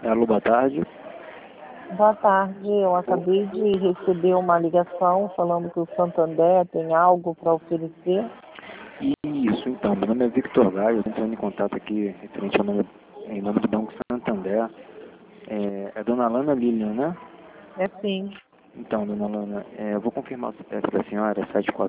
Alô, boa tarde. Boa tarde, eu acabei de receber uma ligação falando que o Santander tem algo para oferecer. Isso, então, meu nome é Victor Gaio, eu estou entrando em contato aqui referente ao nome, em nome do Banco Santander. É Dona Lana Lilian, né? É sim, Então, Dona Lana, eu vou confirmar para a senhora,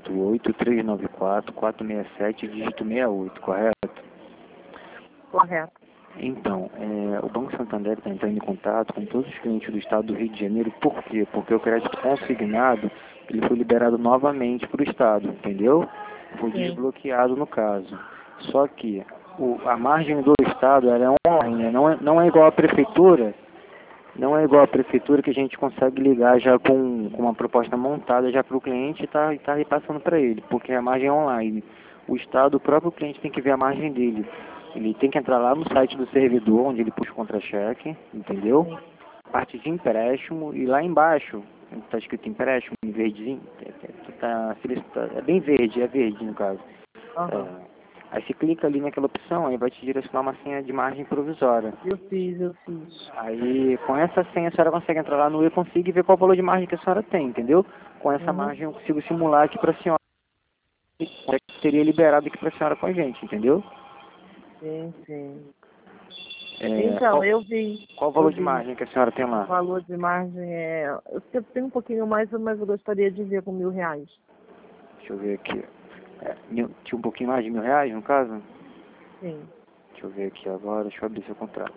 748-394-467, dígito 68, correto? correto. Então, o Banco Santander está entrando em contato com todos os clientes do estado do Rio de Janeiro. Por quê? Porque o crédito consignado ele foi liberado novamente para o estado, entendeu? Foi Sim. desbloqueado no caso. Só que a margem do estado ela é online, né? Não é igual à prefeitura. Não é igual à prefeitura que a gente consegue ligar já com uma proposta montada já para o cliente e tá repassando para ele, porque a margem é online. O estado, o próprio cliente tem que ver a margem dele. Ele tem que entrar lá no site do servidor, onde ele puxa o contra-cheque, entendeu? Sim. Parte de empréstimo, e lá embaixo, está escrito empréstimo, em verdinho, é bem verde, é verde no caso. Aham. Aí você clica ali naquela opção, aí vai te direcionar uma senha de margem provisória. Eu fiz. Aí, com essa senha, a senhora consegue entrar lá no e-config e ver qual o valor de margem que a senhora tem, entendeu? Com essa Uhum. margem eu consigo simular aqui para a senhora, que seria liberado aqui para a senhora com a gente, entendeu? Sim. Qual, Então, eu vi. qual o Eu valor de vi. margem que a senhora tem O lá? valor de margem é. Eu tenho um pouquinho mais, mas eu gostaria de ver com R$ 1.000. Deixa eu ver aqui. Tinha um pouquinho mais de R$ 1.000, no caso? Sim. Deixa eu ver aqui agora, deixa eu abrir seu contrato.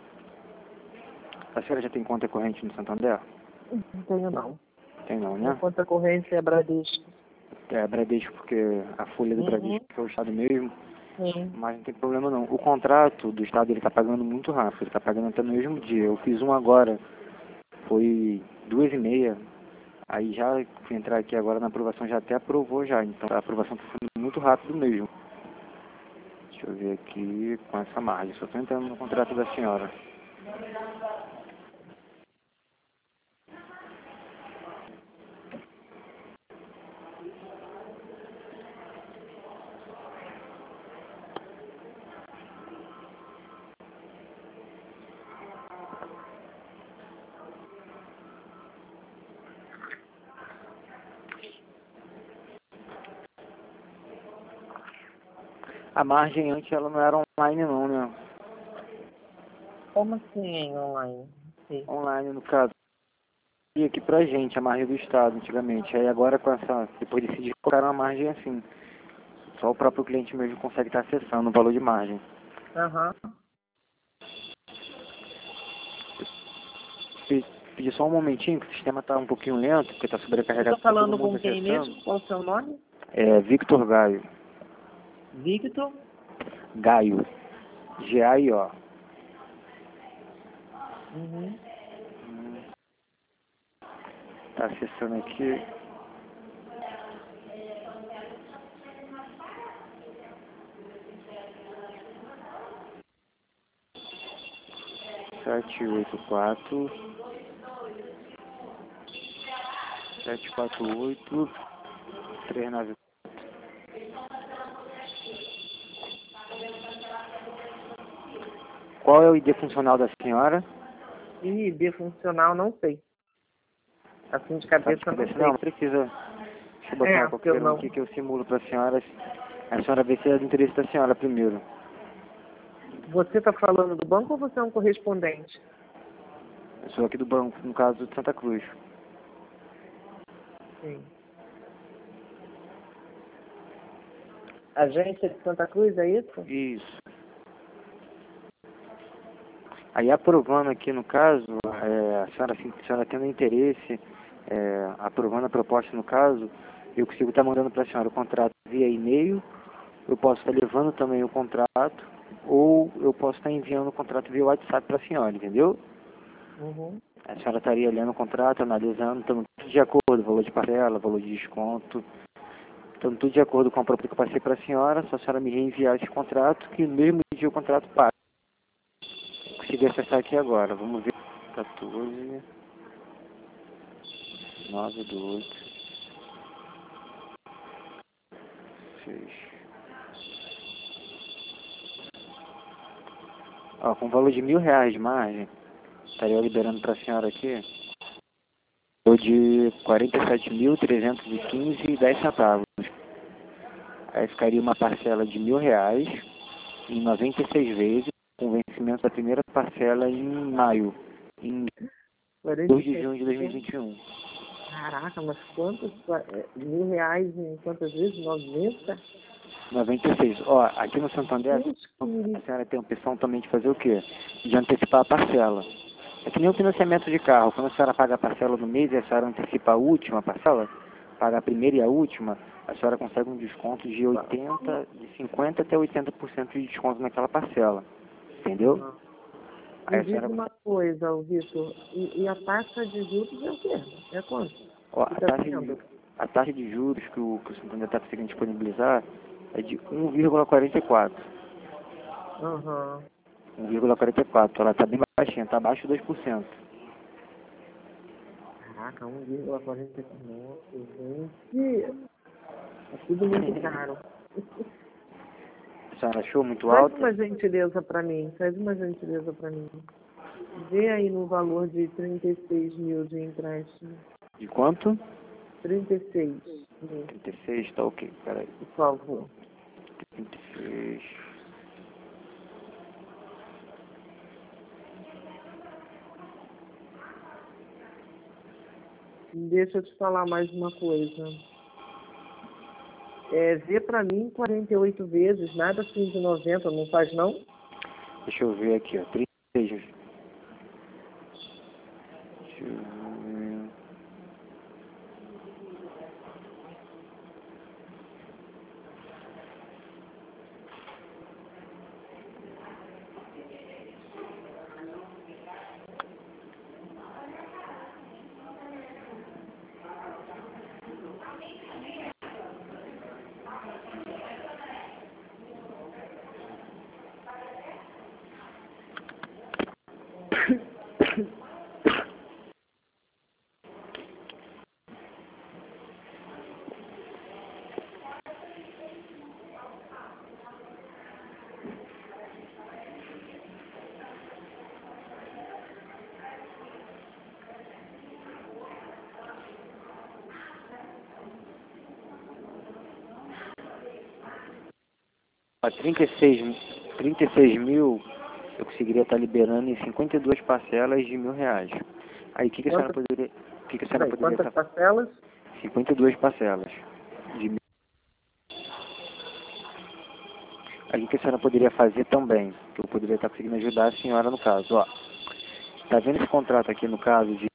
A senhora já tem conta corrente no Santander? Não tenho não. Tem não, Minha né? conta corrente é Bradesco. Bradesco, porque a folha do Uhum. Bradesco é o Estado mesmo, Sim. mas não tem problema não. O contrato do Estado, ele tá pagando muito rápido, ele tá pagando até no mesmo dia. Eu fiz um agora, foi 2h30, aí já fui entrar aqui agora na aprovação, já até aprovou já, então a aprovação tá sendo muito rápido mesmo. Deixa eu ver aqui com essa margem, só tô entrando no contrato da senhora. A margem antes ela não era online não, né? Como assim online? Sim. Online no caso. E aqui pra gente, a margem do Estado antigamente. Aí agora com essa, depois decidiram colocar uma margem assim. Só o próprio cliente mesmo consegue estar acessando o valor de margem. Aham. Pedir só um momentinho, que o sistema está um pouquinho lento, porque está Eu sobrecarregado, tô está todo falando mundo com quem acessando. mesmo? Qual o seu nome? É Victor Gaio. Victor? Gaio. Gaio. Uhum. Tá acessando aqui. Sete oito quatro 748 39. Qual é o ID funcional da senhora? Ih, funcional, não sei. Assim de Sabe de cabeça, não cabeça? Não, sei. não precisa. Deixa eu botar Porque eu qualquer um não. aqui que eu simulo para a senhora. A senhora vê se é do interesse da senhora primeiro. Você está falando do banco ou você é um correspondente? Eu sou aqui do banco, no caso de Santa Cruz. Sim. Agência de Santa Cruz, é isso? Isso. Aí aprovando aqui no caso, a senhora tendo interesse, aprovando a proposta no caso, eu consigo estar mandando para a senhora o contrato via e-mail, eu posso estar levando também o contrato, ou eu posso estar enviando o contrato via WhatsApp para a senhora, entendeu? Uhum. A senhora estaria lendo o contrato, analisando, estando tudo de acordo, valor de parcela, valor de desconto, estando tudo de acordo com a proposta que eu passei para a senhora, só a senhora me reenviar esse contrato, que no mesmo dia o contrato paga. Consegui acessar aqui agora, vamos ver. 14, 9 do 8, 6. Ó, com valor de R$ 1.000 de margem, estaria liberando para a senhora aqui o de 47.315,10. Aí ficaria uma parcela de R$ 1.000 em 96 vezes, com vencimento da primeira parcela em maio, em 2 de junho de 2021. Caraca, mas quantos? R$ 1.000 em quantas vezes? 90? 96. Ó, aqui no Santander, a senhora tem a opção também de fazer o quê? De antecipar a parcela. É que nem o financiamento de carro. Quando a senhora paga a parcela no mês e a senhora antecipa a última parcela, paga a primeira e a última, a senhora consegue um desconto de 50 até 80% de desconto naquela parcela. Entendeu? Me diz uma coisa, Vitor, e a taxa de juros é o quê? É quanto? Ó, a taxa de juros que o Santander está conseguindo disponibilizar é de 1,44. Aham. 1,44. Ela está bem baixinha, está abaixo de 2%. Caraca, 1,49, gente. É tudo muito caro. A senhora achou muito Faz alto? uma gentileza para mim, Vê aí no valor de 36 mil de empréstimo. De quanto? 36 mil. 36, tá ok. Peraí. Por favor. 36. Deixa eu te falar mais uma coisa. Vê pra mim 48 vezes, nada assim de 90, não faz não? Deixa eu ver aqui, ó. 36. Deixa eu ver. Ó, 36 mil, eu conseguiria estar liberando em 52 parcelas de R$ 1.000. Aí, o que a senhora poderia... Quantas parcelas? 52 parcelas de R$ 1.000. Aí, o que a senhora poderia fazer também, que eu poderia estar conseguindo ajudar a senhora no caso, ó. Tá vendo esse contrato aqui no caso de...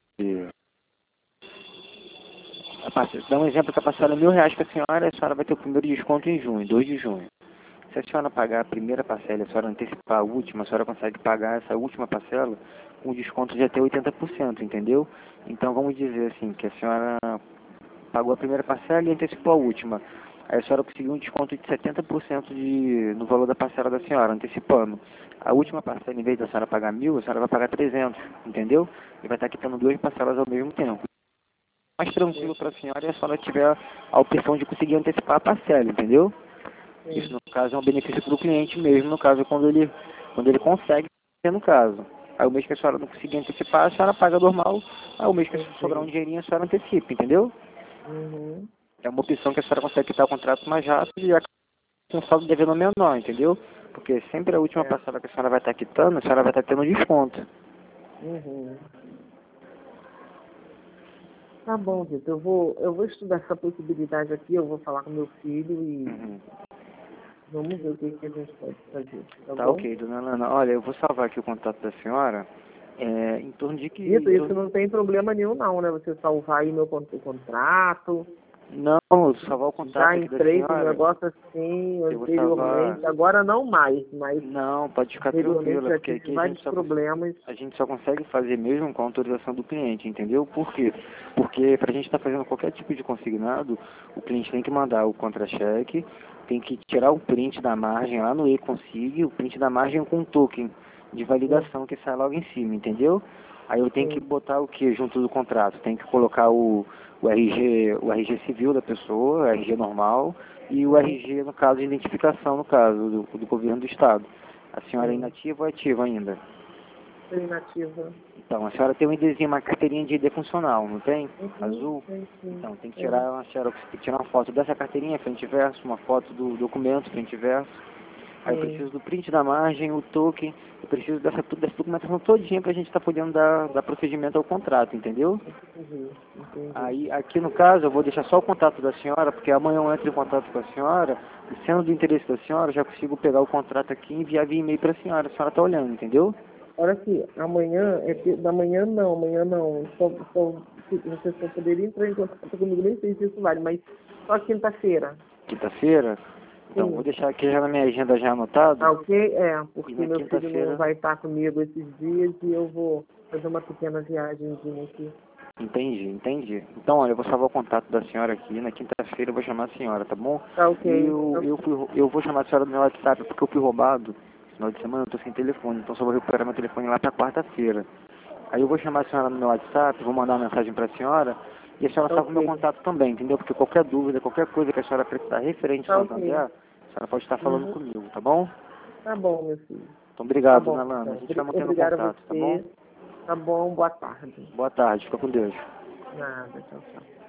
Dá um exemplo que a parcela é R$ 1.000 para a senhora vai ter o primeiro desconto em junho, 2 de junho. Se a senhora pagar a primeira parcela e a senhora antecipar a última, a senhora consegue pagar essa última parcela com desconto de até 80%, entendeu? Então vamos dizer assim, que a senhora pagou a primeira parcela e antecipou a última. Aí a senhora conseguiu um desconto de 70% no valor da parcela da senhora, antecipando. A última parcela, em vez da senhora pagar 1.000, a senhora vai pagar 300, entendeu? E vai estar quitando duas parcelas ao mesmo tempo. Mais tranquilo para a senhora é a senhora tiver a opção de conseguir antecipar a parcela, entendeu? Sim. Isso, no caso, é um benefício para o cliente mesmo, no caso, quando ele consegue, no caso. Aí o mês que a senhora não conseguir antecipar, a senhora paga normal. Aí o mês que sobrar um dinheirinho, a senhora antecipa, entendeu? Uhum. É uma opção que a senhora consegue quitar o contrato mais rápido e com um saldo devendo menor, entendeu? Porque sempre a última parcela que a senhora vai estar quitando, a senhora vai estar tendo desconto. Uhum. Tá bom, Vitor. Eu vou estudar essa possibilidade aqui, eu vou falar com meu filho e vamos ver o que a gente pode fazer. Tá bom? Ok, dona Lana. Olha, eu vou salvar aqui o contato da senhora. Em torno de que... Vitor, isso não tem problema nenhum não, né? Você salvar aí meu contrato. Não, salvar o contato já aqui da entrei senhora. com um negócio assim anteriormente. Salvar... Agora não mais, mas não, pode ficar tranquila, porque aqui a gente só consegue fazer mesmo com a autorização do cliente, entendeu? Por quê? Porque para a gente estar fazendo qualquer tipo de consignado, o cliente tem que mandar o contra-cheque, tem que tirar o print da margem lá no e-consig, o print da margem com um token de validação que sai logo em cima, entendeu? Aí eu tenho que botar o que junto do contrato? Tem que colocar o RG civil da pessoa, o RG normal, e o RG, no caso, de identificação, no caso, do governo do Estado. A senhora é inativa ou ativa ainda? inativa. Então, a senhora tem um IDzinho, uma carteirinha de ID funcional, não tem? Azul? Sim. Então, tem que tirar uma xerox, tem que tirar uma foto dessa carteirinha, frente e verso, uma foto do documento, frente e verso. Aí eu preciso do print da margem, o token, eu preciso dessa documentação todinha pra gente estar podendo dar procedimento ao contrato, entendeu? Entendi. Aí, aqui no caso, eu vou deixar só o contato da senhora, porque amanhã eu entro em contato com a senhora, e sendo do interesse da senhora, eu já consigo pegar o contrato aqui e enviar via e-mail pra senhora. A senhora tá olhando, entendeu? Olha aqui, amanhã, da manhã não. Você só poderia entrar em contato comigo, nem sei se isso vale, mas só quinta-feira. Quinta-feira? Então, Sim. vou deixar aqui já na minha agenda já anotado. Ah, ok? Porque E na meu filho não vai estar comigo esses dias e eu vou fazer uma pequena viagemzinha aqui. Entendi. Então, olha, eu vou salvar o contato da senhora aqui. Na quinta-feira eu vou chamar a senhora, tá bom? Tá ok. E eu vou chamar a senhora no meu WhatsApp porque eu fui roubado. No final de semana eu tô sem telefone, então só vou recuperar meu telefone lá pra quarta-feira. Aí eu vou chamar a senhora no meu WhatsApp, vou mandar uma mensagem pra senhora e a senhora salva o meu contato também, entendeu? Porque qualquer dúvida, qualquer coisa que a senhora precisar referente ao Santander, a senhora pode estar falando comigo, tá bom? Tá bom, meu filho. Então, obrigado, Tá bom, dona Lana. então. A gente vai mantendo Obrigada a contato, tá você. bom? Tá bom, boa tarde. Boa tarde, fica com Deus. Nada, tchau.